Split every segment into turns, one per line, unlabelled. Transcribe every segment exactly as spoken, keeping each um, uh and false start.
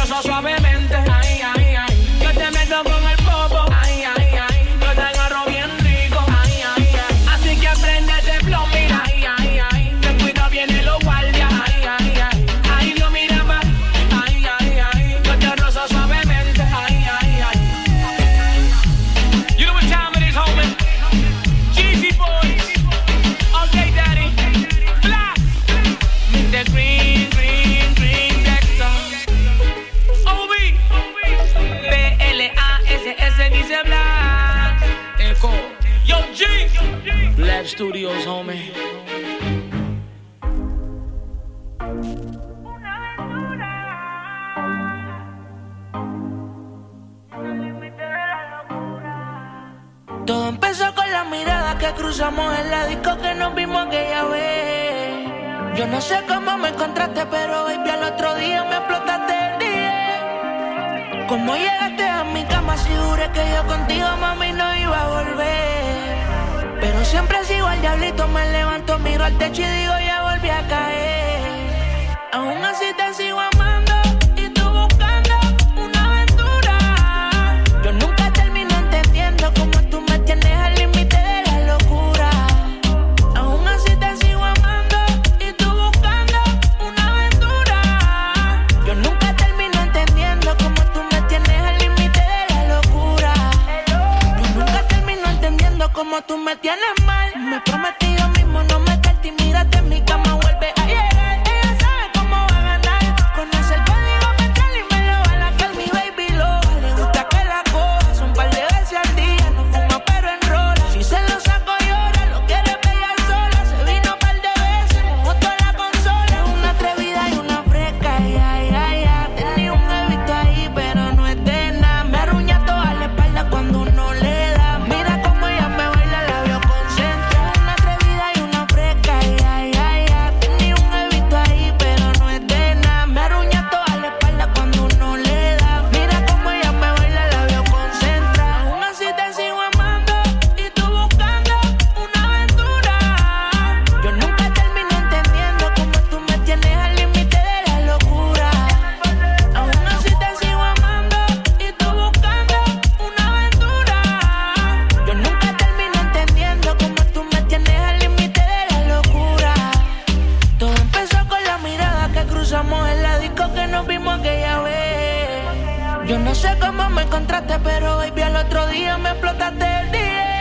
rozo suavemente. Ay, ay, ay. Yo te meto con el popo. Ay, ay, ay. Yo te agarro bien rico. Ay, ay, ay. Así que aprende este flow, mira. Ay, ay, ay. Ten cuidado, vienen los guardias. Ay, ay, ay. Ay, Dios, mira más. Ay, ay, ay. Yo te rozo suavemente. Ay, ay, ay. You know what time it is, homie? Jeezy boys. Okay, daddy. Black. The green, green, green Vector. O B. B L A S S dice Black. Echo. Yo, G. Lab Studios, homie.
Todo empezó con la mirada que cruzamos en la disco que nos vimos aquella vez. Yo no sé cómo me encontraste, pero baby, al otro día me explotaste el día. Cómo llegaste a mi cama, si juré que yo contigo, mami, no iba a volver. Pero siempre sigo al diablito, me levanto, miro al techo y digo, ya volví a caer. Aún así te sigo amando y tú buscando una aventura. Yo nunca termino entendiendo cómo tú me tienes al límite de la locura. Aún así te sigo amando y tú buscando una aventura. Yo nunca termino entendiendo cómo tú me tienes al límite de la locura. Yo nunca termino entendiendo cómo tú me tienes mal. Me prometí yo mismo no meterte y mírate en mi cama, vuelve a llegar. Ella sabe cómo va a ganar. Conoce el código mental y me lo va a lacar. Mi baby loca, le gusta que la coja. Son un par de veces al día, no fuma pero enrola. Si se lo saco llora, lo quiere pegar sola. Se vino un par de veces, mojó toda la consola. Una atrevida y una fresca, ay, ay, ay, ay. Tenía un evito ahí, pero no es de nada. Me arruña toda la espalda cuando uno le da. Mira cómo ella me baila, la veo concentrada. Una atrevida y una fresca, ay, ay, ay, ay. Tenía un evito ahí, pero no es de nada. Me arruña toda la espalda cuando uno le da. Mira cómo ella me baila, la veo concentrada. Aún así te sigo amando y tú buscando una aventura. Yo nunca termino entendiendo cómo tú me tienes al límite de la locura. Aún así te sigo amando y tú buscando una aventura. Yo nunca termino entendiendo cómo tú me tienes al límite de la locura. Todo empezó con la mirada que cruzamos en la disco que nos vimos aquella vez. Yo no sé cómo me encontraste, pero baby, al otro día me explotaste el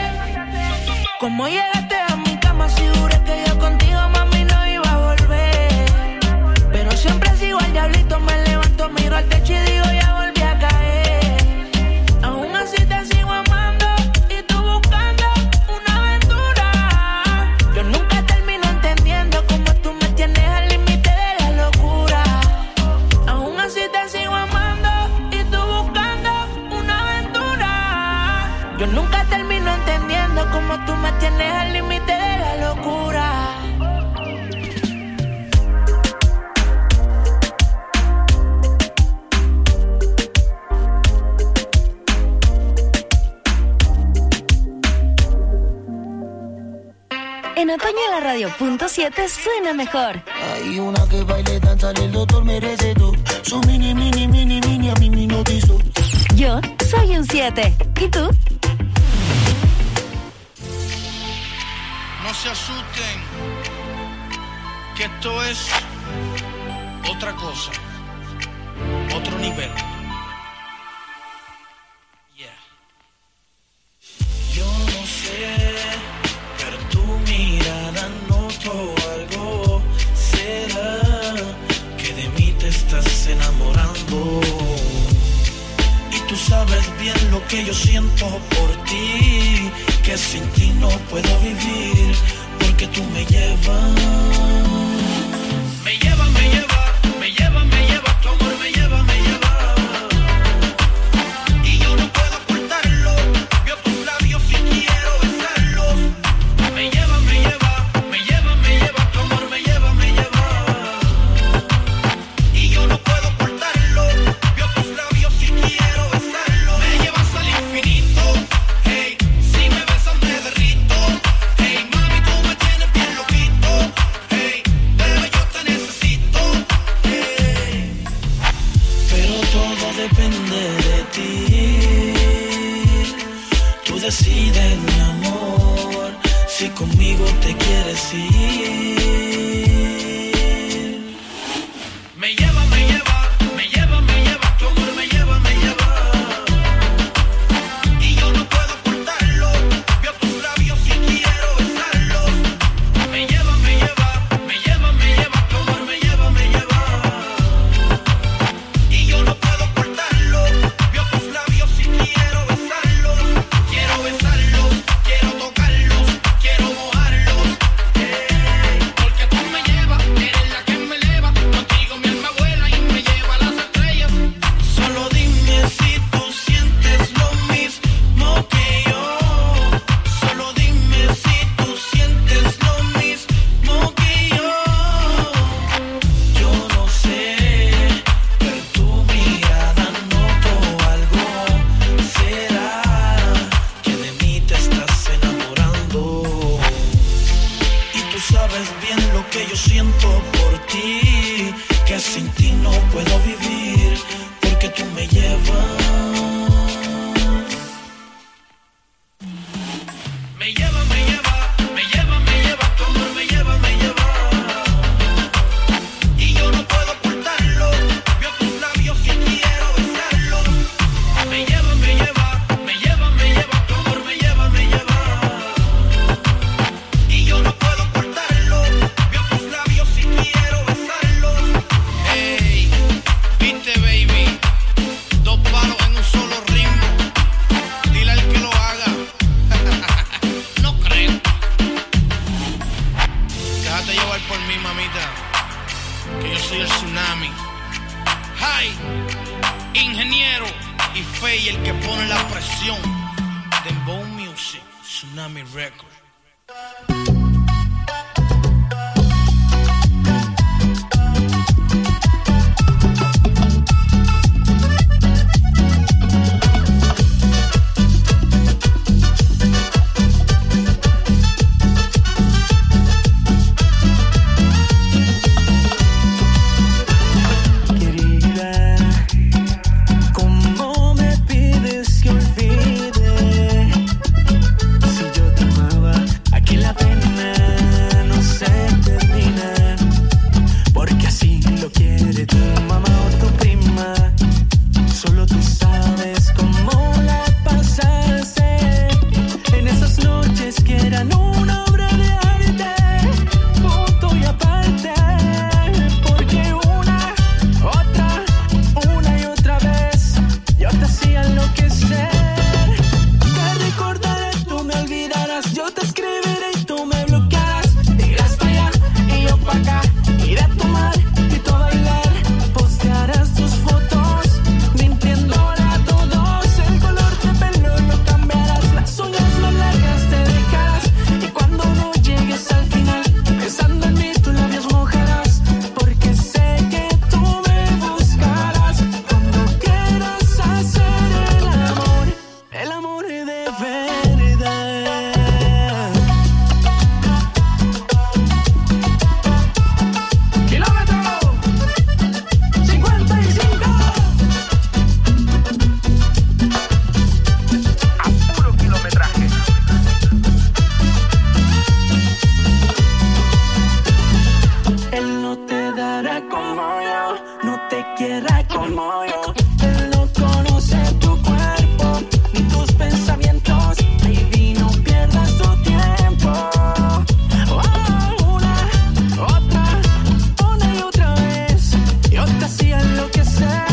día. Cómo llegaste a mi cama, si juré que yo contigo, mami, no iba a volver. Pero siempre sigo al diablito, me levanto, miro al techo y digo, ya volví a caer. Aún así te sigo amando y tú buscando una aventura. Yo nunca termino entendiendo cómo tú me tienes al límite de la locura. Aún así te sigo amando y tú buscando una aventura. Yo nunca termino entendiendo cómo tú me tienes al límite de la locura.
En otoño la radio punto siete suena mejor.
Hay una que baile, danza, el doctor merece todo. Su mini, mini, mini, mini, a mí me hipnotizó.
Yo soy un siete. ¿Y tú?
No se asusten, que esto es otra cosa, otro nivel. Yeah.
Yo no sé, pero tu mirada noto algo. ¿Será que de mí te estás enamorando? Y tú sabes bien lo que yo siento por ti, que sin ti no puedo vivir, porque tú me llevas. Me lleva, me lleva, me lleva, me lleva, tu amor me lleva, me lleva. Y yo no puedo ocultarlo, veo tus labios y quiero besarlos. Me lleva, me lleva, me lleva, me lleva, tu amor me lleva, me lleva. Y yo no puedo ocultarlo, veo tus labios y quiero besarlos. Me llevas al infinito, hey, si me besas me derrito. Hey, mami, tú me tienes bien loquito. Hey, depende de ti. Tú decides, mi amor, si conmigo te quieres ir.
Me lleva, me lleva, me lleva, me lleva, tu amor me lleva, me lleva. Y yo no puedo ocultarlo, veo tus labios y quiero besarlos. Me lleva, me lleva, me lleva, me lleva, tu amor me lleva, me lleva. Y yo no puedo ocultarlo, veo tus labios y quiero besarlos. Quiero besarlos, quiero tocarlos, quiero mojarlos. Hey, porque tú me llevas, eres la que me eleva. Contigo mi alma vuela y me lleva a las estrellas.
Solo dime si tú sientes lo mismo que yo. Solo dime si tú sientes lo mismo que yo. Yo no sé, pero tu mirada noto algo. ¿Será que de mí te estás enamorando? Y tú sabes bien lo que yo siento por ti, que sin ti no puedo vivir, porque tú me llevas.
Me lleva, me lleva, me lleva, me lleva, tu amor me lleva, me lleva. Y yo no puedo ocultarlo, veo tus labios y quiero besarlos. Me lleva, me lleva, me lleva, me lleva, tu amor me lleva, me lleva. Y yo no puedo ocultarlo, veo tus labios y quiero besarlos. Hey, viste baby, dos palos en un solo ritmo. Dile al que lo haga. No creo. Déjate llevar por mí, mamita, que yo soy el tsunami. Hi, ingeniero y Fey, el que pone la presión. Dembow Music, Tsunami Record.
Querida, ¿cómo me pides que olvide? Si yo te amaba, aquí la pena no se termina. Porque así lo quiere tu mamá o tu prima. Solo tú sabes cómo la pasaste en esas noches que eran una obra de arte, punto y aparte. Porque una, otra, una y otra vez yo te hacía enloquecer. Te recordaré, tú me olvidarás, yo te escribiré y tú me bloquearás. Irás para allá y yo para acá, iré a tomar y tú a bailar. Postearás tus fotos mintiéndole a todos. El color de pelo lo cambiarás, las uñas más largas te dejarás. Y cuando no llegues al final, pensando en mí tus labios mojarás. Porque sé que tú me buscarás cuando quieras hacer el amor, el amor de verdad. Kilómetro cincuenta y cinco. A puro kilometraje. Él no te dará como yo, no te quiera como yo. Él no conoce tu cuerpo ni tus pensamientos. Baby, no pierdas tu tiempo. Oh, una, otra, una y otra vez yo te hacía enloquecer.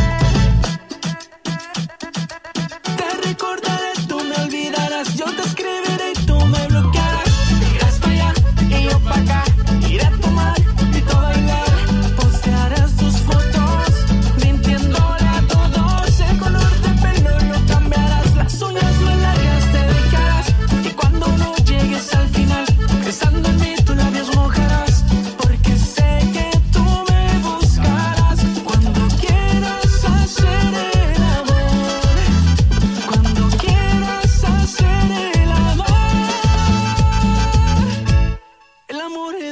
Te recordaré, tú me olvidarás, yo te escribiré y tú me bloquearás. Irás para allá y yo para acá, iré a tomar y tú a bailar. Postearás tus fotos mintiéndole a todos. El color de pelo lo cambiarás, las uñas más largas te dejarás. Y cuando no llegues al final, pensando en mí tus labios mojarás. Porque sé que tú me buscarás cuando quieras hacer el amor, cuando quieras hacer el amor, el amor de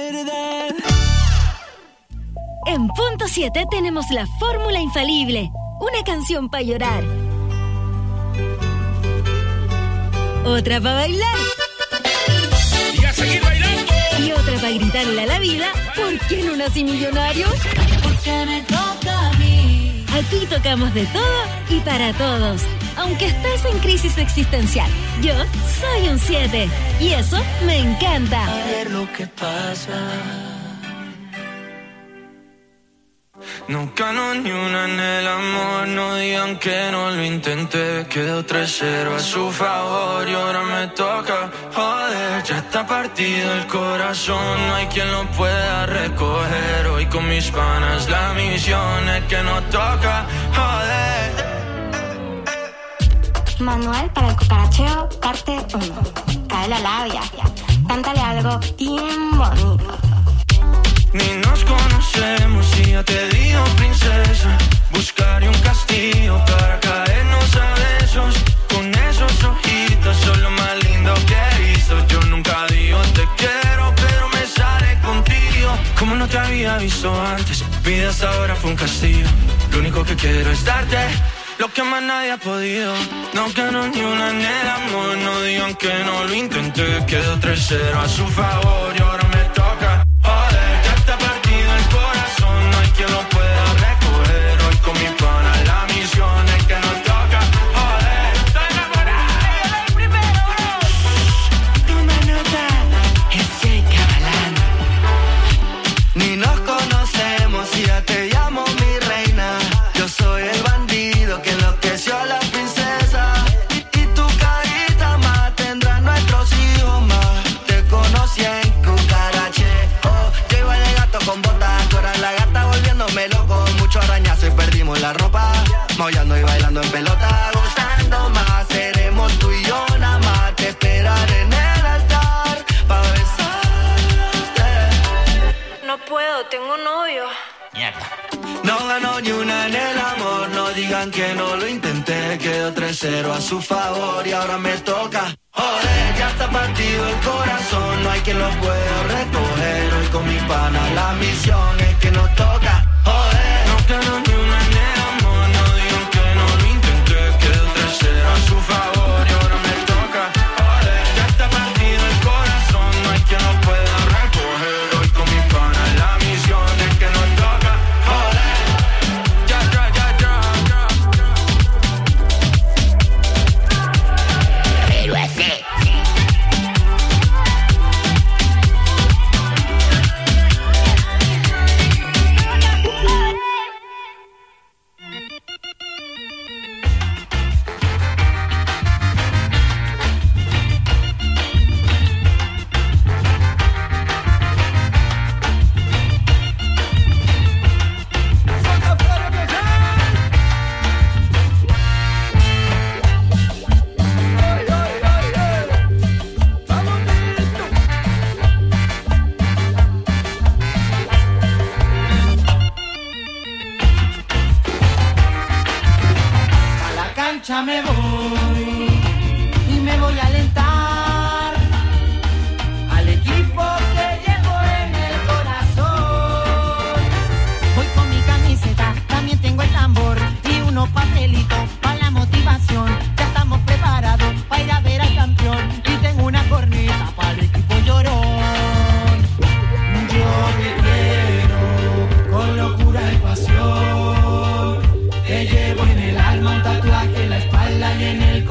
verdad.
En Punto siete tenemos la fórmula infalible. una canción para llorar. Otra para bailar.
Y a seguir bailando.
Y otra para gritarle a la vida, ¿por qué no nací millonario?
Porque me toca a mí.
Aquí tocamos de todo y para todos. Aunque estés en crisis existencial, yo soy un siete. Y eso me encanta.
A ver lo que pasa.
No gano ni una en el amor, no digan que no lo intenté. Quedó tres cero a su favor y ahora me toca. Joder, ya está partido el corazón, no hay quien lo pueda recoger. Hoy con mis panas la misión es que nos toca. Joder.
Manual para el cucaracheo, parte uno. Cae la labia, cántale algo bien bonito.
Ni nos conocemos y ya te digo, princesa. Buscaré un castillo para caernos a besos. Con esos ojitos son lo más lindo que he visto. Yo nunca digo te quiero, pero me sale contigo. Como no te había visto antes, vida hasta ahora fue un castigo. Lo único que quiero es darte lo que más nadie ha podido. No gano ni una en el amor, no digan que no lo intenté. Quedó tres cero a su favor y ahora me toca. Joder, ya está partido el corazón, no hay quien lo pueda recoger. Hoy con mi pana la misión es que nos toca. Joder, estoy enamorado del primero.
Toma nota, es Jay Cabalán.
Ni nos conocemos y ya te llamo mi reina. Yo soy el bandido que enloqueció a la princesa. Y, y tu carita más tendrá nuestros hijos más. Te conocí en cucaracheo. Yo iba de gato con botas, tú eras la gata volviéndome loco. Mucho arañazo y perdimos la ropa. Maullando y bailando en pelota. Gozando más, seremos tú y yo nada más. Te esperaré en el altar pa' besarte.
No puedo, tengo novio.
No ganó ni una en el amor, no digan que no lo intenté. Quedó tres cero a su favor y ahora me toca. Joder, ya está partido el corazón, no hay quien lo pueda recoger. Hoy con mi pana la misión es que nos toca. Joder,
no ganó ni una en el amor, no digan que no lo intenté. Quedó tres cero a su favor y ahora me toca. Joder, ya está partido el corazón, no hay quien lo pueda recoger. Hoy con mi pana la misión es que nos toca. Joder, ya, ya, ya, ya, ya.
Pero así. Me voy y me voy a alentar al equipo que llevo en el corazón. Voy con mi camiseta, también tengo el tambor y unos papelitos para la motivación. Ya estamos preparados para ir a ver al campeón y tengo una corneta para el equipo llorón. Yo te quiero con locura y pasión. Te llevo en el alma un tatuaje en la espalda y en el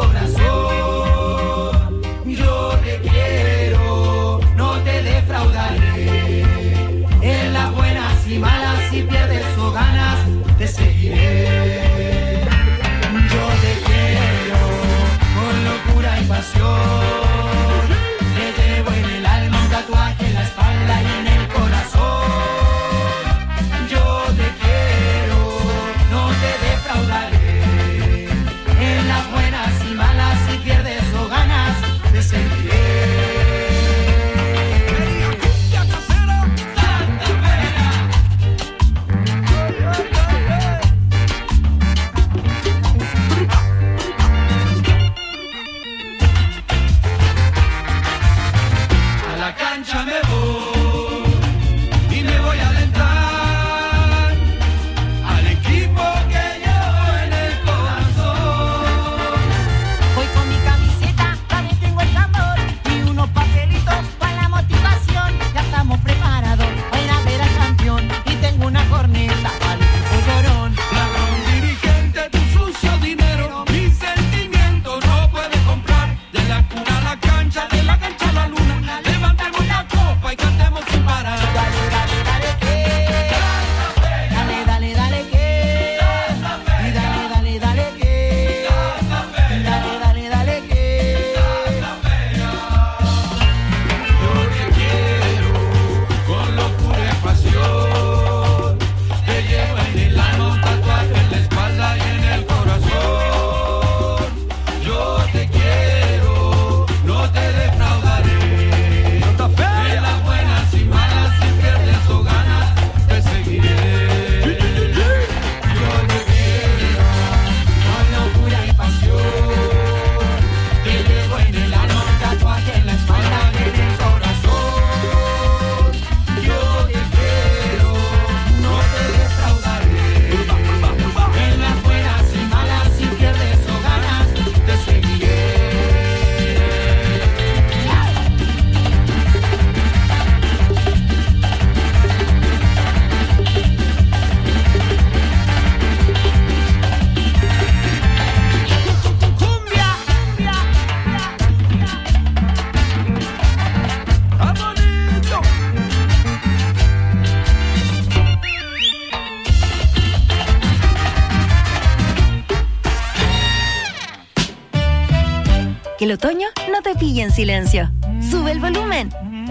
que el otoño no te pille en silencio. Sube el volumen.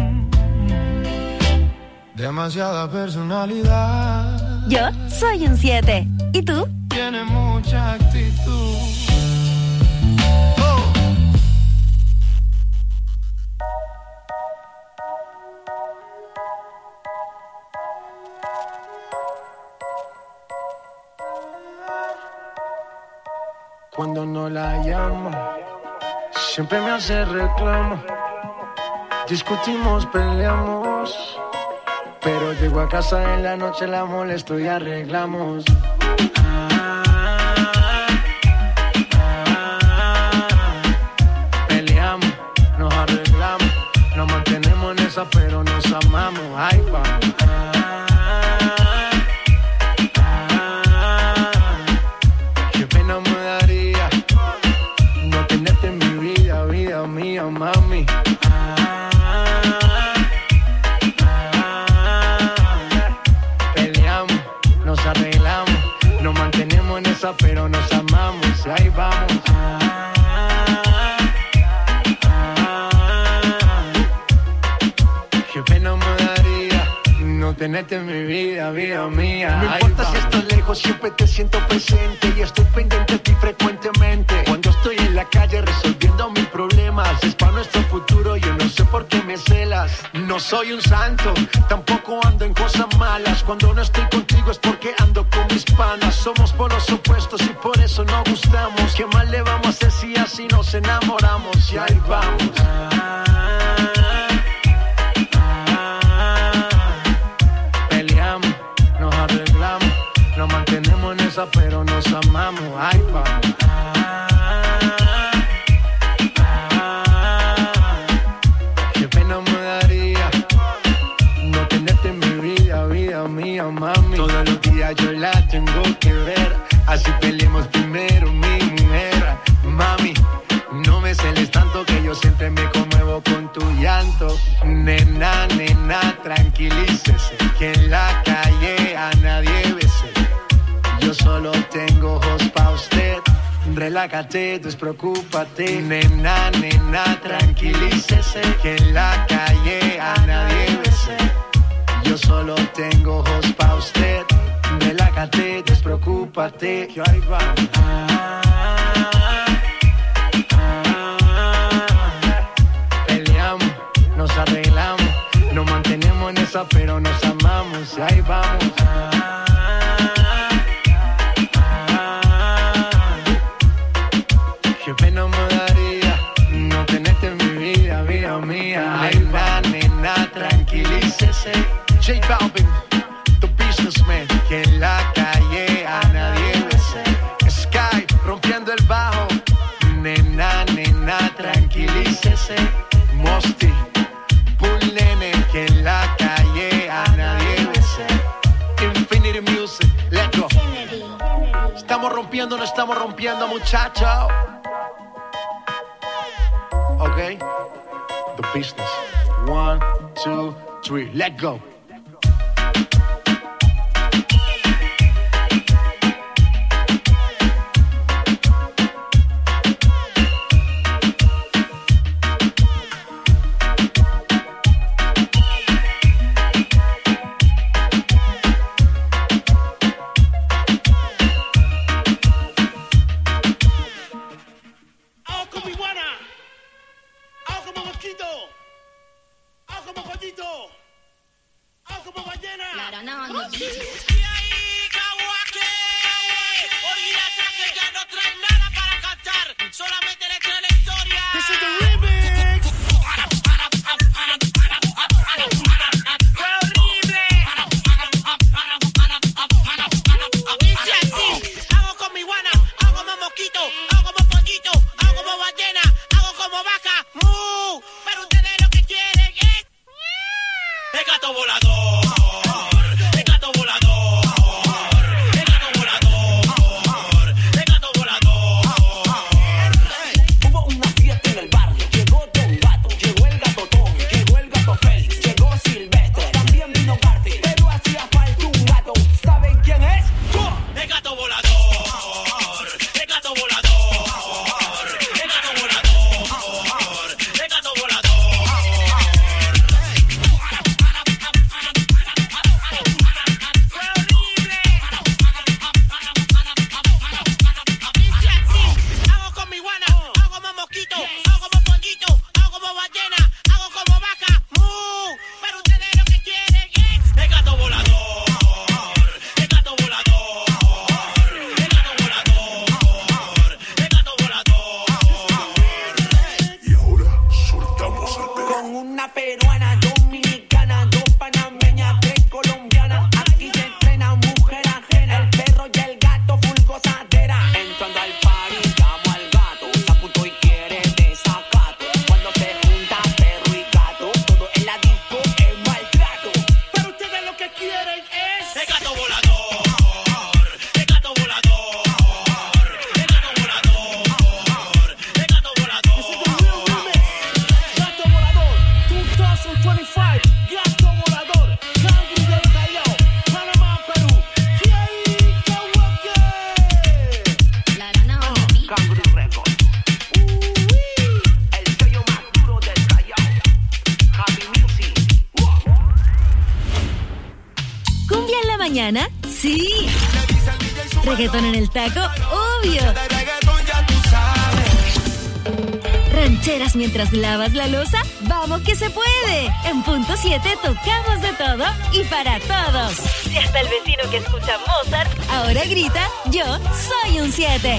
Demasiada personalidad.
Yo soy un siete. ¿Y tú?
Tiene mucha actitud. Oh.
Cuando no la llamo, siempre me hace reclamo. Discutimos, peleamos, pero llego a casa en la noche, la molesto y arreglamos. Ah, ah, peleamos, nos arreglamos, nos mantenemos en esa, pero nos amamos. Ay, vamos. Mía, mami. Ah, ah, peleamos, nos arreglamos, nos mantenemos en esa, pero nos amamos. Y ahí vamos. Ah, ah, qué pena me daría no tenerte en mi vida, vida mía. No importa si estás lejos, siempre te siento presente y estoy pendiente de ti frecuentemente. Cuando estoy en la calle resolviendo mis problemas, es para nuestro futuro, yo no sé por qué me celas. No soy un santo, tampoco ando en cosas malas. Cuando no estoy contigo es porque ando con mis panas. Somos polos opuestos y por eso nos gustamos. ¿Qué más le vamos a hacer si así nos enamoramos? Y ahí vamos. Nos mantenemos en esa, pero nos amamos. Ay, vamos. Ah, ah, qué pena me daría no tenerte en mi vida, vida mía, mami. Todos los días yo la tengo que ver, así peleemos primero, mi mujer. Mami, no me celes tanto que yo siempre me conmuevo con tu llanto. Nena, nena, tranquilícese, que en la calle a nadie bese. Yo solo tengo ojos pa' usted. Relájate, despreocúpate. Nena, nena, tranquilícese, que en la calle a nadie bese. Yo solo tengo ojos pa' usted. Relájate, despreocúpate. Que ahí vamos. Ah, ah, peleamos, nos arreglamos, nos mantenemos en esa, pero nos amamos. Y ahí vamos. Ah, qué pena me daría no tenerte en mi vida, vida mía. Ay, va, nena, tranquilícese. J Balvin, the businessman, que en la calle a nadie bese. Sky, rompiendo el bajo. Nena, nena, tranquilícese. Mosty, Bull Nene, que en la calle a nadie bese. Infinity Music, let's go. Estamos rompiendo, no estamos rompiendo, muchachos. Okay, the business. One, two, three, let go.
Cangri Records. El sello más duro del Callao. Happy Music.
¿Cumbia en la mañana? ¡Sí! ¿Reggaetón en el taco? ¡Obvio! ¿Rancheras mientras lavas la loza? ¡Vamos que se puede! En Punto siete tocamos de todo y para todos. Si hasta el vecino que escucha Mozart ahora grita, yo soy un siete.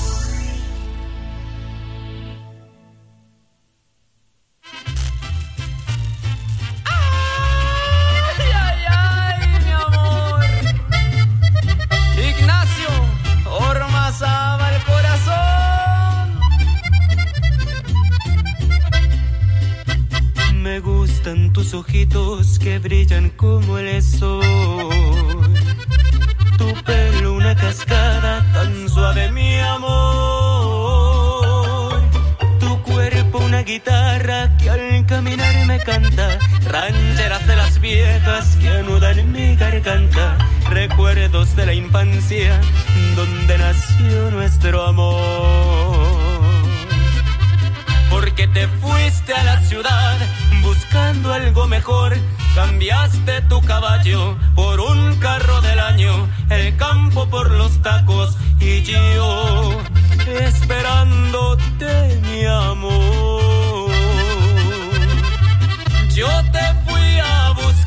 Me gustan tus ojitos que brillan como el sol. Tu pelo una cascada tan suave, mi amor. Tu cuerpo una guitarra que al caminar me canta. Rancheras de las viejas que anudan en mi garganta. Recuerdos de la infancia donde nació nuestro amor. Porque te fuiste a la ciudad buscando algo mejor. Cambiaste tu caballo por un carro del año, el campo por los tacos y yo esperándote, mi amor. Yo te fui a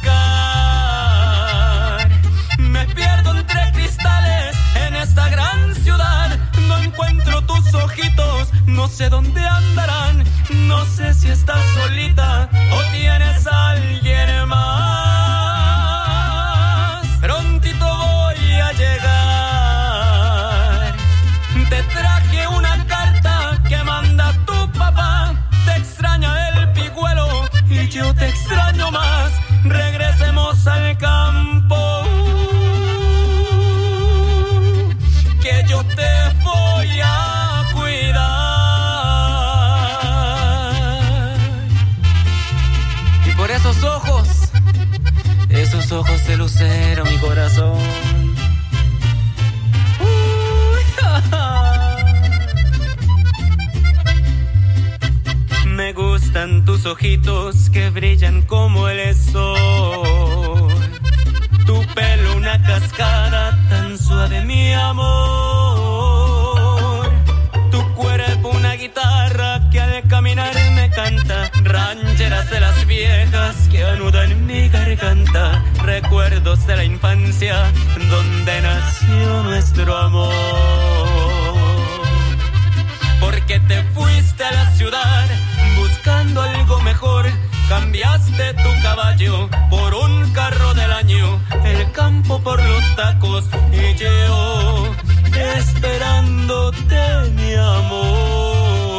buscar, me pierdo entre cristales en esta gran ciudad. No encuentro tus ojitos, no sé dónde andarán. No sé si estás solita o tienes a alguien más. Prontito voy a llegar. Te traje una carta que manda tu papá. Te extraña el pigüelo y yo te extraño más. Regresemos al campo, que yo te voy a cuidar. Y por esos ojos, esos ojos de lucero, mi corazón. Uy, ja, ja. Me gustan tus ojitos que brillan como el sol. Tu pelo una cascada tan suave, mi amor. Tu cuerpo una guitarra que al caminar me canta. Rancheras de las viejas que anudan en mi garganta. Recuerdos de la infancia donde nació nuestro amor. Porque te fuiste a la ciudad buscando algo mejor. Cambiaste tu caballo por un carro del año, el campo por los tacos y yo esperándote, mi amor.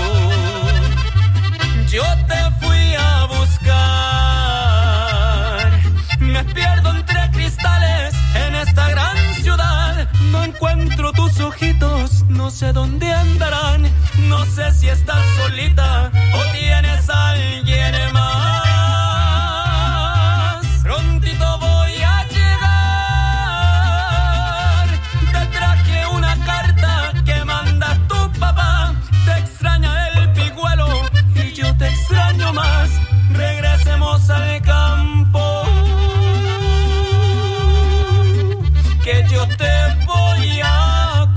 Yo te fui a buscar, me pierdo entre cristales en esta gran ciudad. No encuentro tus ojitos, no sé dónde andarán. No sé si estás solita o tienes a alguien más. Prontito voy a llegar. Te traje una carta que manda tu papá. Te extraña el pigüelo y yo te extraño más. Regresemos al campo, que yo te voy a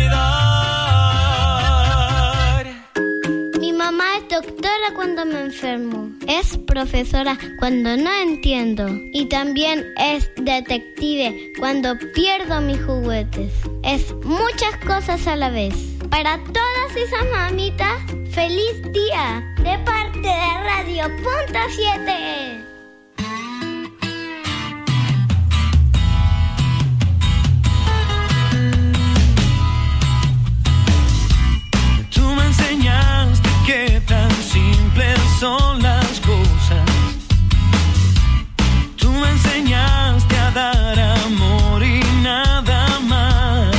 cuidar.
Mi mamá es doctora cuando me enfermo, es profesora cuando no entiendo y también es detective cuando pierdo mis juguetes. Es muchas cosas a la vez. Para todas esas mamitas, feliz día de parte de Radio Punto siete.
Tú me enseñaste que tan simples son las cosas. Tú me enseñaste a dar amor y nada más.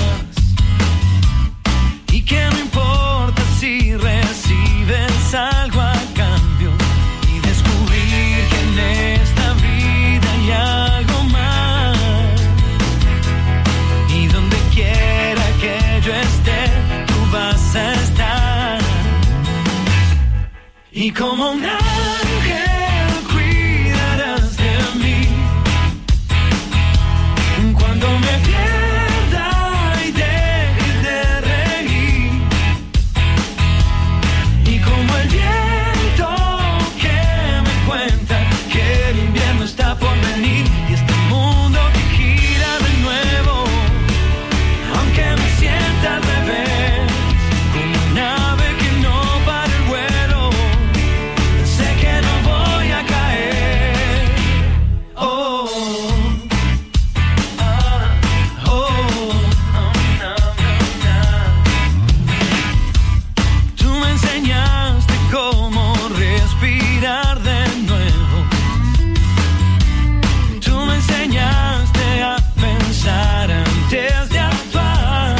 Y que no importa si recibes algo a cambio. Y descubrir que en esta vida hay algo más. Y donde quiera que yo esté, tú vas vas a estar. Y como un ángel cuidarás de mí. Cuando me pierda y deje de reír. Y como el viento que me cuenta que el invierno está por venir. Y este mundo que gira de nuevo. Aunque me sienta al revés. Como una ave que no para el vuelo. Sé que no voy a caer. Oh. Cómo respirar de nuevo. Tú me enseñaste a pensar antes de actuar.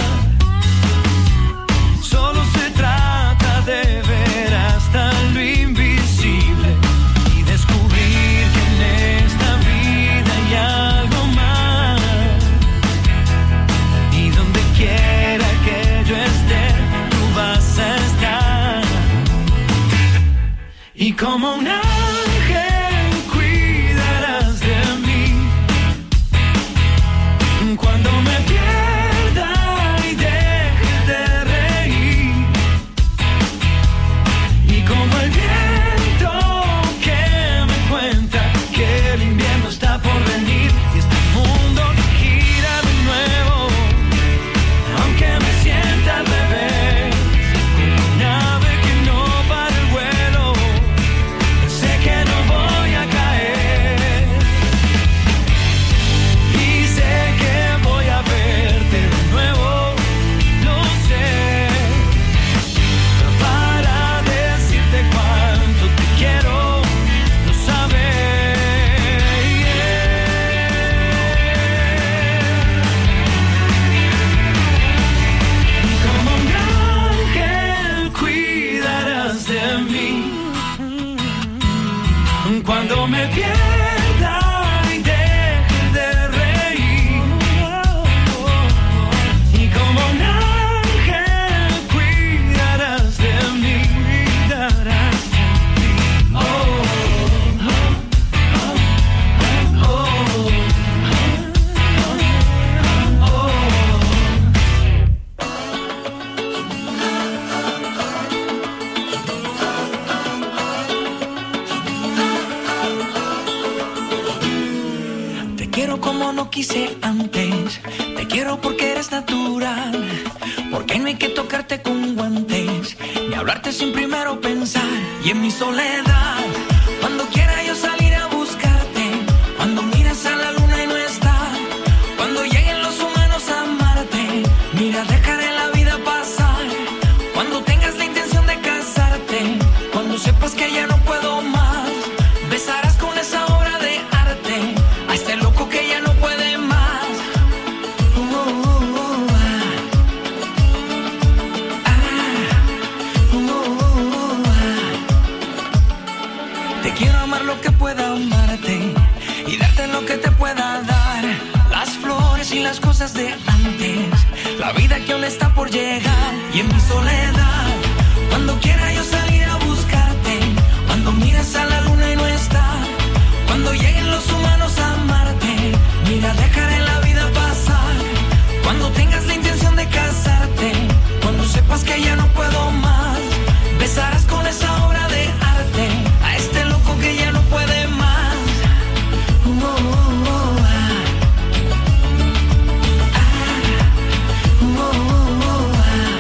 Solo se trata de ver hasta lo invisible y descubrir que en esta vida hay algo más. Y donde quiera que yo esté, tú vas a estar. Y como un ángel cuidarás de mí. Cuando me pierda y deje de reír. Y como el viento que me cuenta que el invierno está por venir. Y este mundo que gira de nuevo. Aunque me sienta al revés. Como un ave que no para el vuelo. Sé que no voy a caer. Y sé que voy a verte de nuevo. Lo sé. Para decirte cuánto te quiero. Lo sabes. Y como un ángel cuidarás de mí. Cuando me pierda y deje de reír. Y como un ángel cuidarás de mí. Cuidarás de mí. Oh, oh, oh, oh, oh, Te quiero como no quise antes. Te quiero porque eres natural. Porque no hay que tocarte con guantes. Ni hablarte sin primero pensar. Y en mi soledad, cuando quiera yo salir a buscarte. Cuando miras a la luna y no está. Cuando lleguen los humanos a amarte. Mira, dejaré la vida pasar. Cuando tengas la intención de casarte. Cuando sepas que ya no puedo más. Besarás con esa obra de arte a este loco que ya no puede más. Oh, oh, oh, ah. Ah. Oh, oh, ah. Te quiero amar lo que pueda amarte y darte lo que te pueda dar. Las flores y las cosas de antes. La vida que aún está por llegar. Y en mi soledad, cuando quiera yo salir a buscarte. Cuando miras a la luna y no está. Cuando lleguen los humanos a amarte. Mira, dejaré la vida pasar. Cuando tengas la intención de casarte. Cuando sepas que ya no puedo más. Besarás con esa obra de arte a este loco que ya no puede más. Oh, oh, oh, ah. Ah. Oh, oh, oh, ah.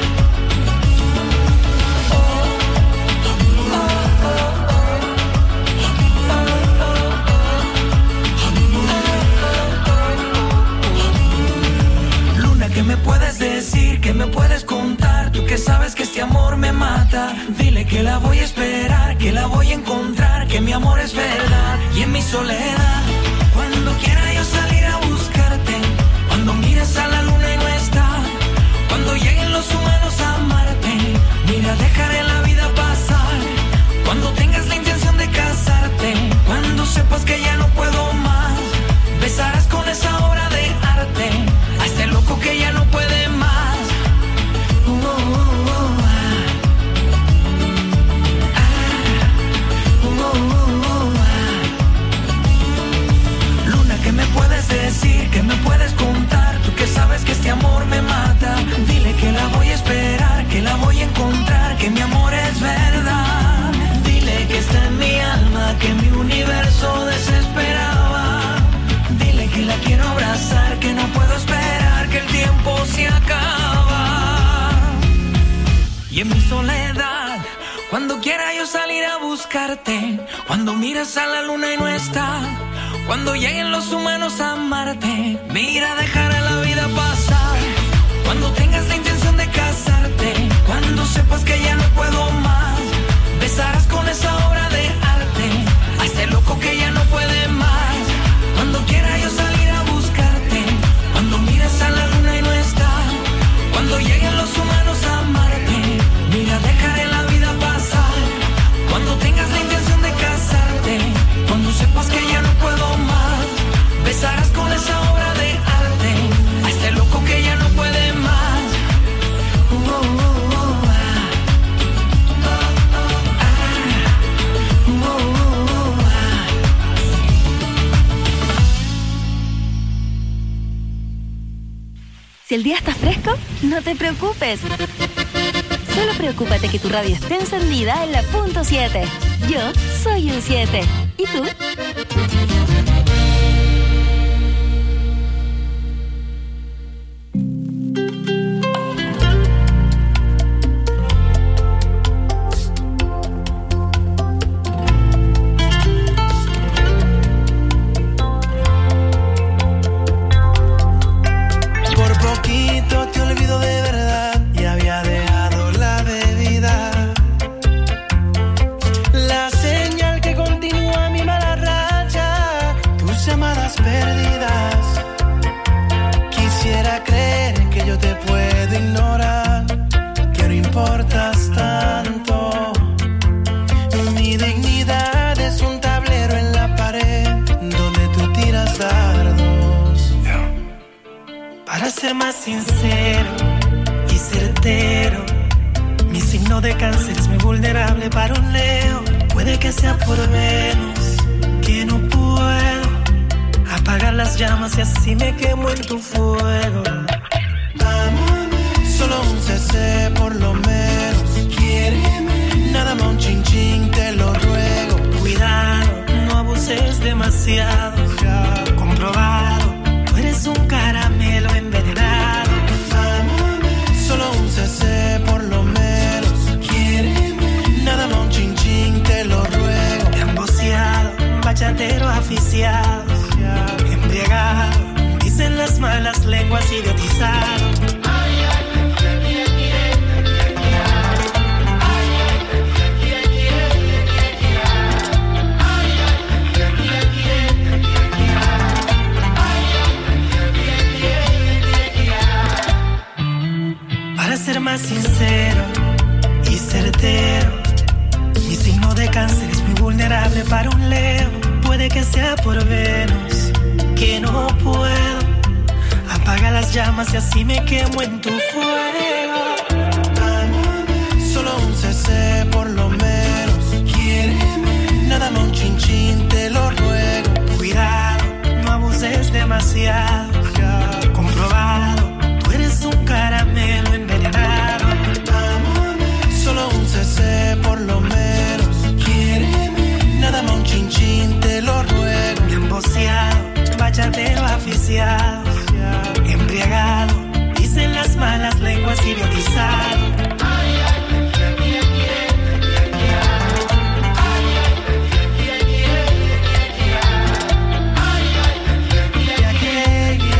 ¿Qué me puedes decir? ¿Qué me puedes contar? Tú que sabes que este amor me mata. Dile que la voy a esperar, que la voy a encontrar, que mi amor es verdad. Y en mi soledad, cuando quiera yo salir a buscarte. Cuando mires a la luna y no está. Cuando lleguen los humanos a amarte. Mira, dejaré la vida pasar. Cuando tengas la intención de casarte. Cuando sepas que ya no puedo más. Besarás con esa obra de arte a este loco que ya no puede más. Oh, oh, oh, oh. en mi soledad. Cuando quiera yo salir a buscarte, cuando miras a la luna y no está, cuando lleguen los humanos a amarte, mira, dejar a la vida pasar. Cuando tengas la intención de casarte, cuando sepas que ya no puedo más, besarás con esa obra de arte a este loco que ya no puede más. Cuando quiera yo salir a buscarte, cuando miras a la luna y no está, cuando lleguen los humanos a amarte, mira, dejaré la vida pasar. Cuando tengas la intención de casarte, cuando sepas que ya no puedo más, besarás con esa obra de arte a este loco que ya no puede más. Uh, uh, uh, uh, ah. Uh, uh, uh, ah.
Si el día está fresco, no te preocupes. Solo preocúpate que tu radio esté encendida en la punto siete. Yo soy U siete. ¿Y tú?
Por poquito te olvido de verdad y había dejado la bebida. La señal que continúa mi mala racha, tus llamadas perdidas. Quisiera creer que yo te puedo ignorar, que no importas tanto. Mi dignidad es un tablero en la pared donde tú tiras dardos. Para ser más sincero y certero, mi signo de cáncer es muy vulnerable para un Leo. Puede que sea por Venus, que no puedo apagar las llamas y así me quemo en tu fuego. Solo un C C por lo menos, quiéreme. Nada más un chin chin, te lo ruego. Cuidado, no abuses demasiado. Comprobado, tú eres un caramelo envenenado. Solo un C C por lo menos, quiéreme. Nada más un chin chin, te lo ruego. Emboceado, bachatero aficiado, embriagado, dicen las malas lenguas, idiotizado. Para ser más sincero y certero, mi signo de cáncer es muy vulnerable para un Leo. Puede que sea por Venus, que no puedo apagar las llamas y así me quemo en tu fuego. Solo un C C por lo menos, quiéreme. Nada más un chin chin, te lo ruego. Cuidado, no abuses demasiado. Comprobado, tú eres un caramelo envenenado. Solo un C C por lo menos, quiéreme. Nada más un chin chin, te lo ruego. Emboceado, bachatero aficiado, embriagado, dicen las malas lenguas, idiotizado. Yeah, yeah,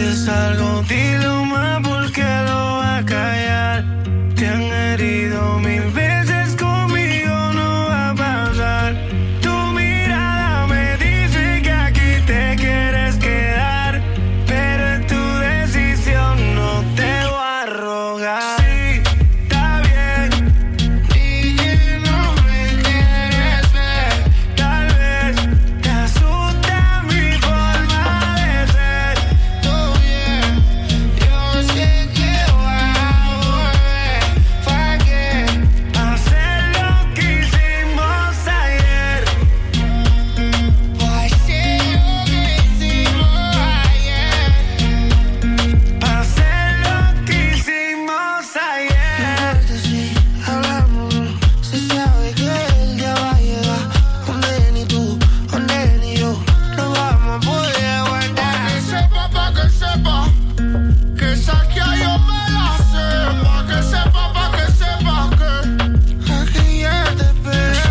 sientes algo, dilo más porque lo va a callar. Te han herido mil veces, conmigo no va a pasar. Tu mirada me dice que aquí te quieres quedar, pero es tu decisión, no te voy a rogar. Sí, está bien, y que no me quieres ver. Tal vez te asusta mi forma de ser. Todo bien, yo sé que voy a volver. ¿Para qué hacer lo que hicimos ayer? ¿Para hacer lo que hicimos ayer? ¿Para hacer lo que hicimos ayer? Si hablamos, se sabe que el día va a llegar donde ni tú, donde ni yo no vamos a poder aguantar. Pa' que sepa, pa' que sepa, que esa que yo me la sé. Pa' que sepa, pa' que sepa que aquí ya te espero.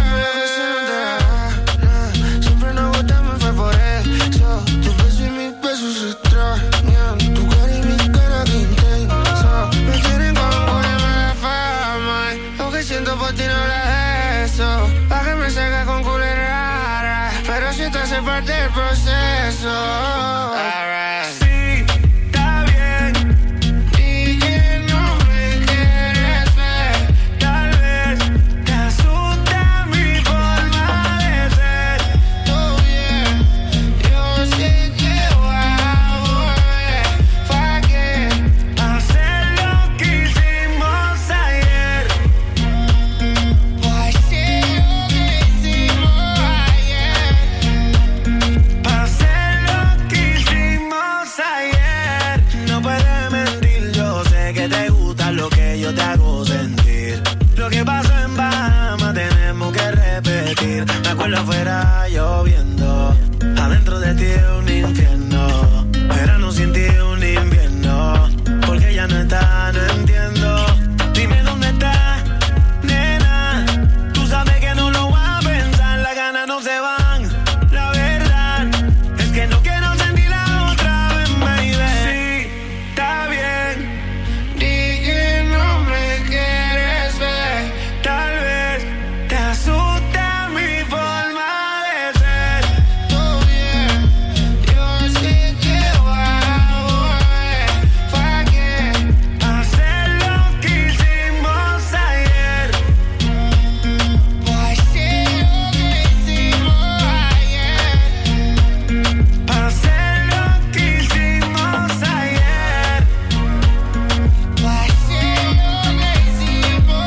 Siempre nos gustamos, fue por eso. Tu beso y mis besos se extrañan. Tu cara y mi cara que intensa me tienen con una fama. Lo que siento por ti no lo eso. Pa' que me salga con culera, pero si te hace parte del proceso. Sí, está bien, y que no me quieres ver. Tal vez te asusta mi forma de ser. Todo bien, yo sé que voy a volver. ¿Para qué hacer lo que hicimos ayer? ¿Para hacer lo que hicimos ayer? ¿Para hacer lo que hicimos ayer? No puedes mentir, yo sé que te gusta lo que yo te hago sentir. Lo que pasó en Bahamas tenemos que repetir. Me acuerdo afuera lloviendo, adentro de ti un infierno. Verano sin ti un invierno, porque ya no está, no entiendo. Dime dónde está, nena. Tú sabes que no lo voy a pensar, las ganas no se van. La verdad es que no quiero sentirla otra vez, baby. Sí, está bien, di que no me quieres ver. Tal vez te asusta mi forma de ser. Todo bien, yo sé que voy a volver. ¿Para qué hacer lo que hicimos ayer? ¿Para hacer lo que hicimos ayer? ¿Para hacer lo que hicimos ayer? ¿Para hacer lo que hicimos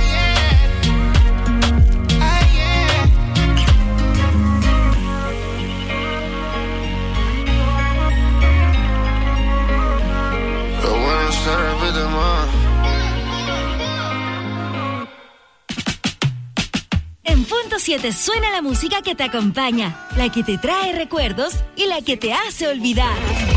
ayer? Lo bueno se repite más.
En punto siete suena la música que te acompaña, la que te trae recuerdos y la que te hace olvidar.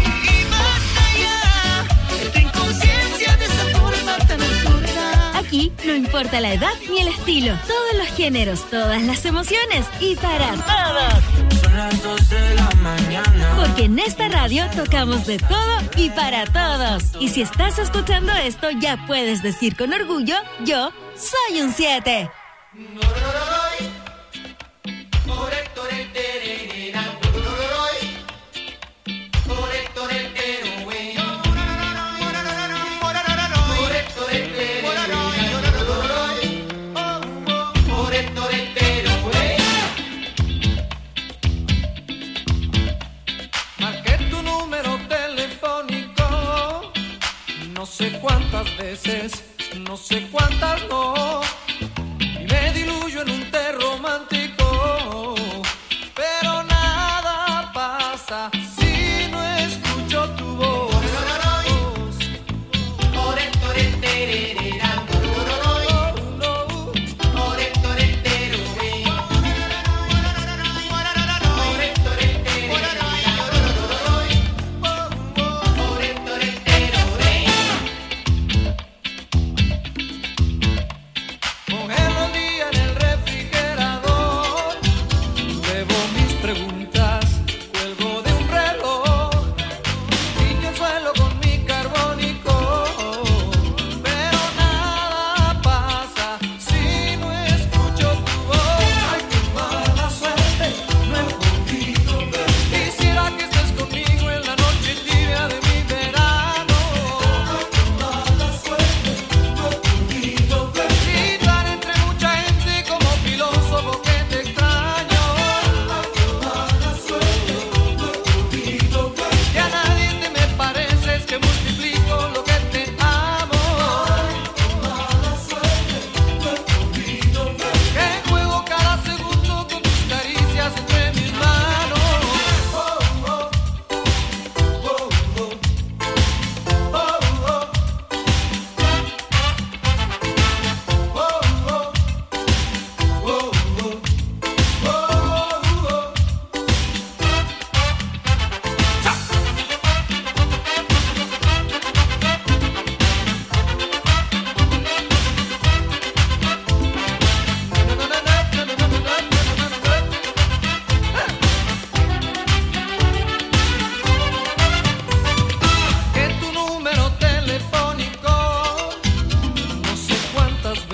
Aquí no importa la edad ni el estilo, todos los géneros, todas las emociones y para todos.
Son las dos de la mañana.
Porque en esta radio tocamos de todo y para todos. Y si estás escuchando esto, ya puedes decir con orgullo, yo soy un siete.
Marqué tu número telefónico, no sé cuántas veces, no sé cuántas no, y me diluyo en un té romántico, pero nada pasa si no escucho tu voz.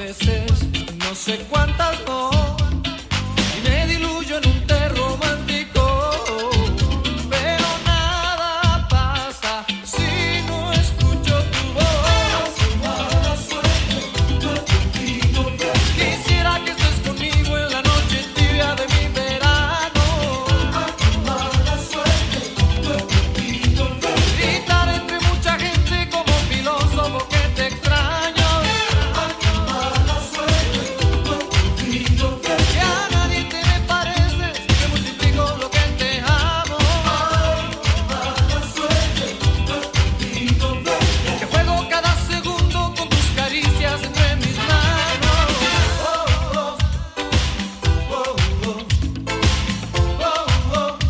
veces, no sé cuántas no, y me diluyo en un té romántico, pero nada pasa si no escucho tu voz. Quisiera que estés conmigo en la noche tibia de mi verano, gritar entre mucha gente como un filósofo que te extraño. Que a nadie te me pareces, que multiplico lo que te amo. Que juego cada segundo con tus caricias entre mis manos. Oh, oh, oh, oh, oh, oh.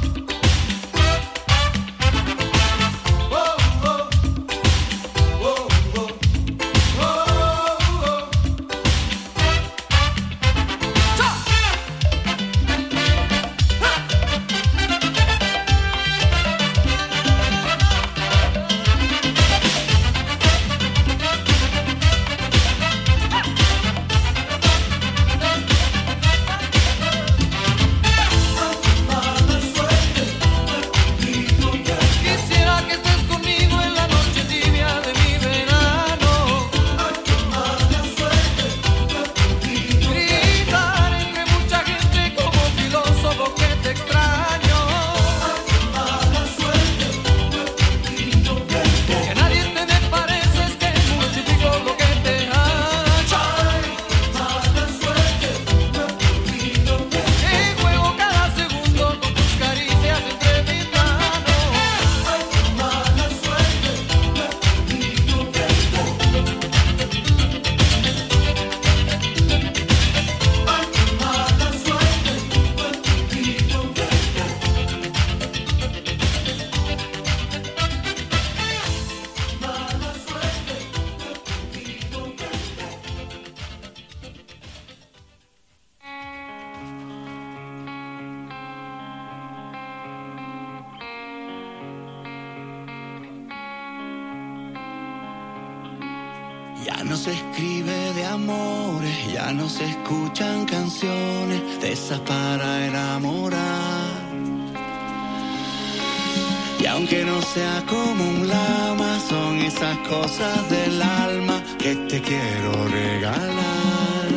Quisiera que estés conmigo en la noche tibia de mi verano. Gritar entre mucha gente como un filósofo que te extraño. Que a nadie te me pareces, que multiplico lo que te amo. Que juego cada segundo con tus caricias entre mis manos.
Ya no se escribe de amores, ya no se escuchan canciones de esas para enamorar. Y aunque no sea como un lama, son esas cosas del alma que te quiero regalar.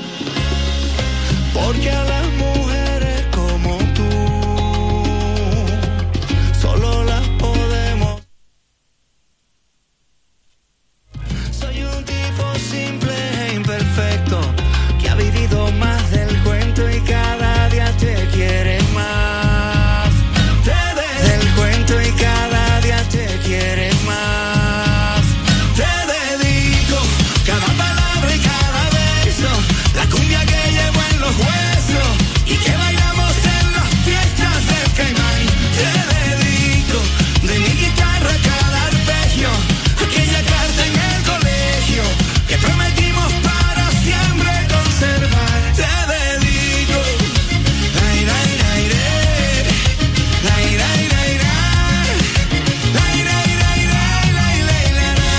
Porque a las mujeres como tú solo las podemos. Soy un tipo simple e imperfecto que ha vivido más del cuento y cada día te quiere más. Te de- del cuento y cada día te quiere más. Te dedico cada palabra y cada beso, la cumbia que llevo en los huesos y que bailamos en las fiestas del Caimán. Te dedico de mi guitarra cada arpegio, aquella carta en el colegio que prometimos para siempre conservar. Te dedico lai, lai, lai, re, lai, lai, lai, ra, lai, lai, lai, lai, lai, lai, la, ra.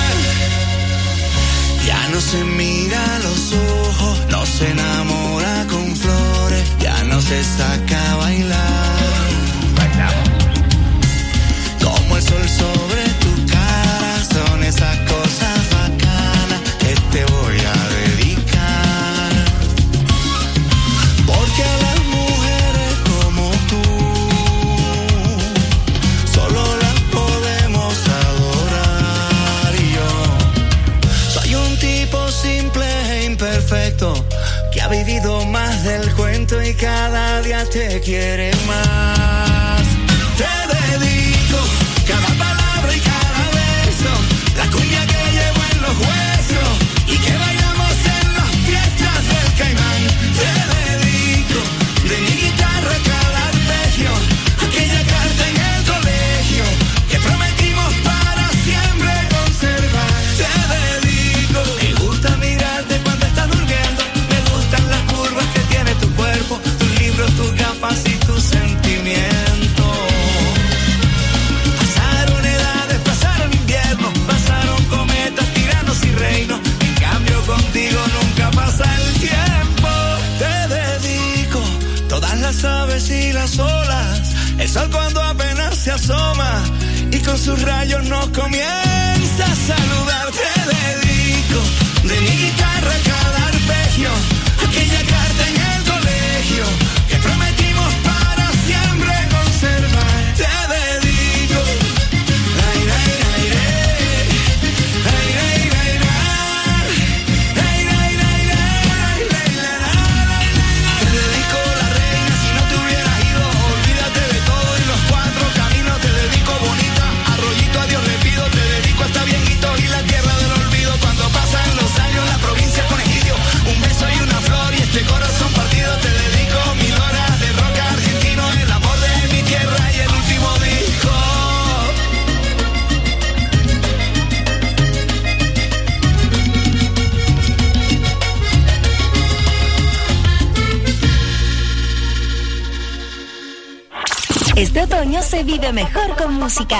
Ya no se mira a los ojos, no se enamora con flores, ya no se saca a bailar. Bailamos. Como el sol sobre tu cara, son esas cosas bacanas que te voy a dedicar. Porque a las mujeres como tú solo las podemos adorar. Y yo soy un tipo simple e imperfecto que ha vivido más del cuento y cada día te quiere más. Te dedico cada palabra y cada beso, la cumbia que llevo en los huesos y que bailamos en las fiestas del Caimán. Te dedico de mi guitarra cada arpegio, aquella carta en el colegio que prometimos para siempre conservar. Te dedico. Me gusta mirarte cuando estás durmiendo, me gustan las curvas que tiene tu cuerpo, tus libros, tus gafas y tus sentimientos.
sol cuando apenas se asoma y con sus rayos nos comienza a saludar. Te dedico de mi guitarra cada arpegio, aquella carta en el colegio que prometimos para siempre conservar. Te dedico, ay, ay, ay, ay, ay, ay, ay, ay, ay, ay, ay, te dedico la reina, si no te hubieras ido, olvídate de todo y los cuatro caminos. Te dedico bonita, arroyito a Dios le pido, te dedico hasta viejito y la tierra del olvido. Cuando pasan los años, la provincia con egidio, un beso y una flor y este corazón partido. Te dedico mil horas de rock argentino, el amor de mi tierra y el último disco.
Este otoño se vive mejor con música.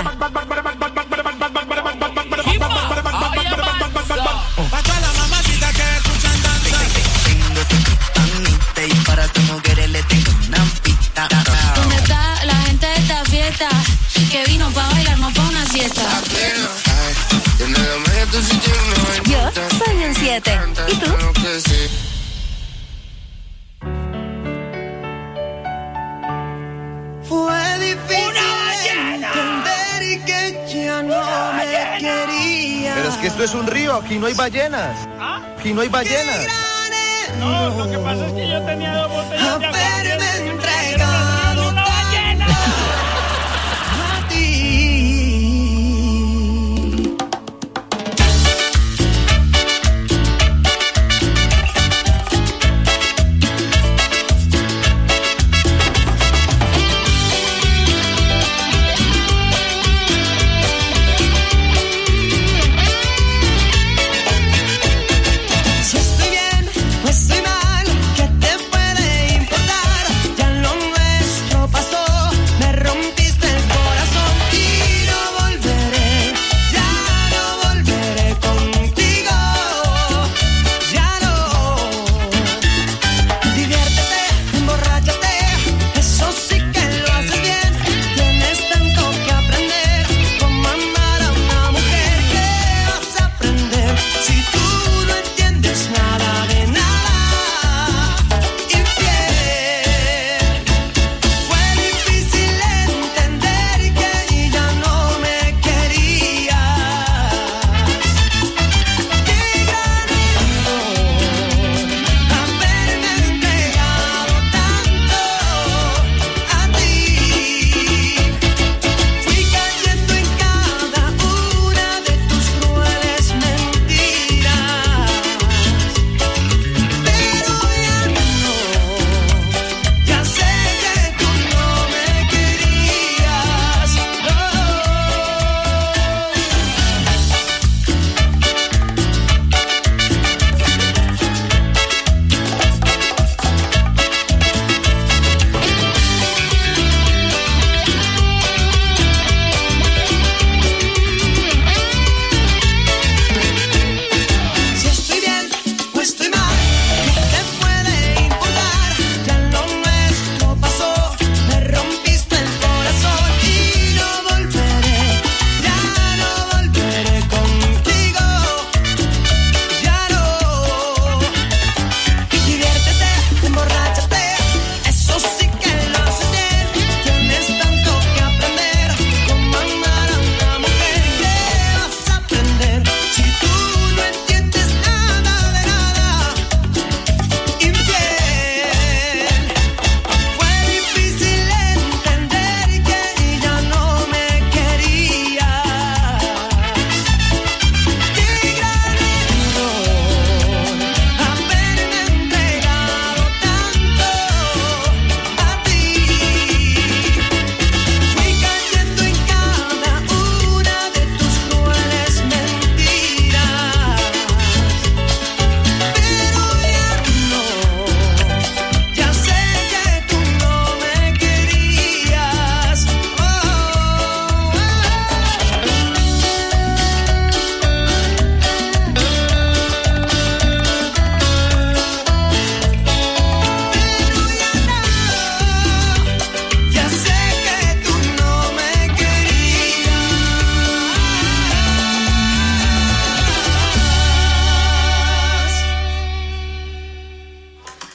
¿Dónde está la gente de esta fiesta? Que vino pa' bailar, no pa' una siesta.
Yo soy un siete. ¿Y tú?
Fue difícil entender y que ya no me quería.
Pero es que esto es un río, aquí no hay ballenas. Aquí no hay ballenas.
No, lo que pasa es que yo tenía dos botellas de agua.
Haberme entregado una ballena a ti. Si estoy bien o estoy mal, ¿qué te puede importar? Ya no me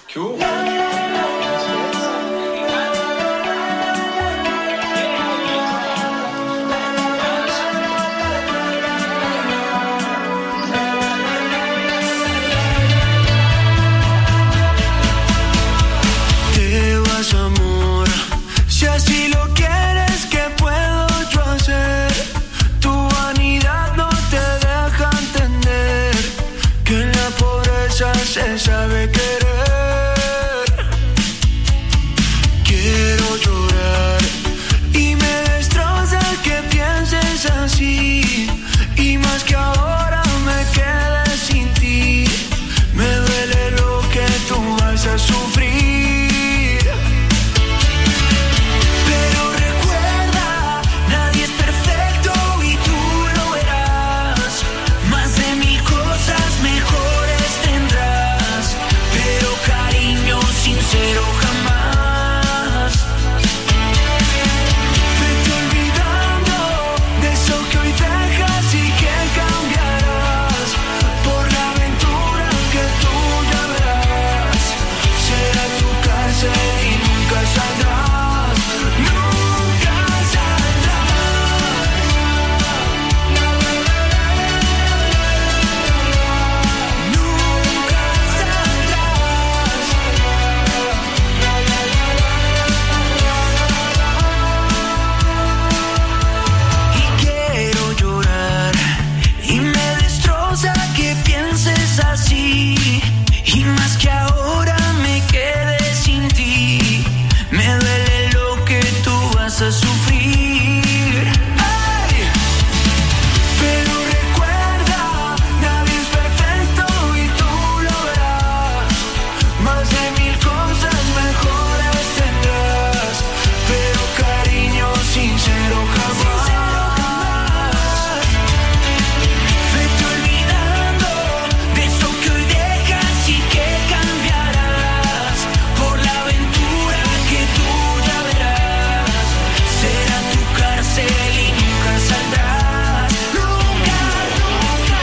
Te vas, amor, si así lo quieres, ¿qué puedo yo hacer? Tu vanidad no te deja entender que en la pobreza se sabe querer. Quiero llorar y me destroza que pienses así, y más que ahora me quedé sin ti. Me duele lo que tú vas a sufrir, pero recuerda, nadie es perfecto y tú lo verás. Más de mil cosas mejores tendrás, pero cariño sincero jamás. Vete olvidando de eso que hoy dejas y que cambiarás por la aventura que tú ya verás. Será tu cárcel y nunca saldrás, nunca saldrás. Nunca saldrás. Y quiero llorar y me destroza que pienses así, y más que ahora me quedé sin ti. Me duele lo que tú vas a sufrir. ¡Ay! Pero recuerda, nadie es perfecto y tú lo verás. Más de mil cosas mejores tendrás, pero cariño sincero jamás. Vete olvidando de eso que hoy dejas y que cambiarás por la aventura que tú ya verás. Será tu cárcel y nunca saldrás, nunca, nunca.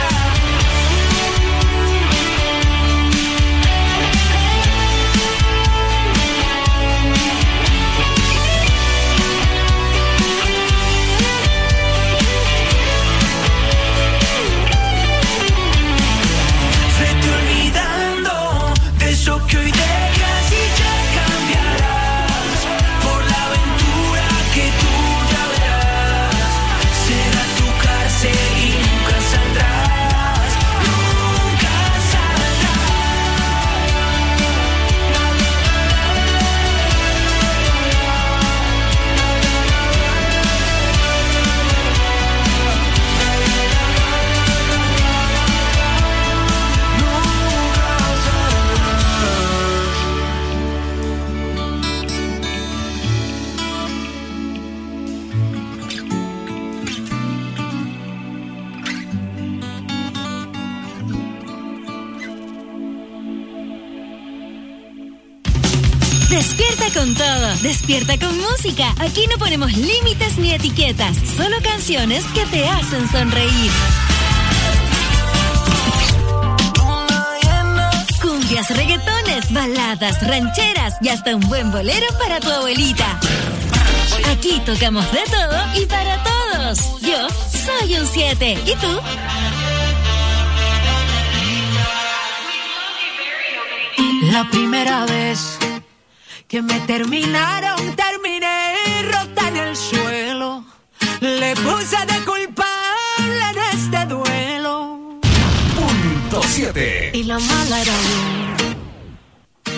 Vete olvidando de eso que hoy dejas y ya cambiarás por la aventura que tú ya verás. Será tu cárcel y nunca saldrás, nunca
Despierta con todo, despierta con música. Aquí no ponemos límites ni etiquetas, solo canciones que te hacen sonreír. Cumbias, reggaetones, baladas, rancheras y hasta un buen bolero para tu abuelita. Aquí tocamos de todo y para todos. Yo soy un siete. ¿Y tú?
La primera vez que me terminaron, terminé rota en el suelo. Le puse de culpable en este duelo.
Punto siete.
Y la mala era yo.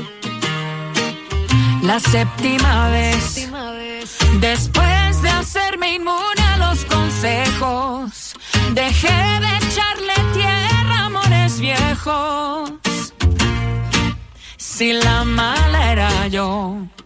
La séptima vez, después de hacerme inmune a los consejos, dejé de echarle tierra a amores viejos. Si la mala era yo.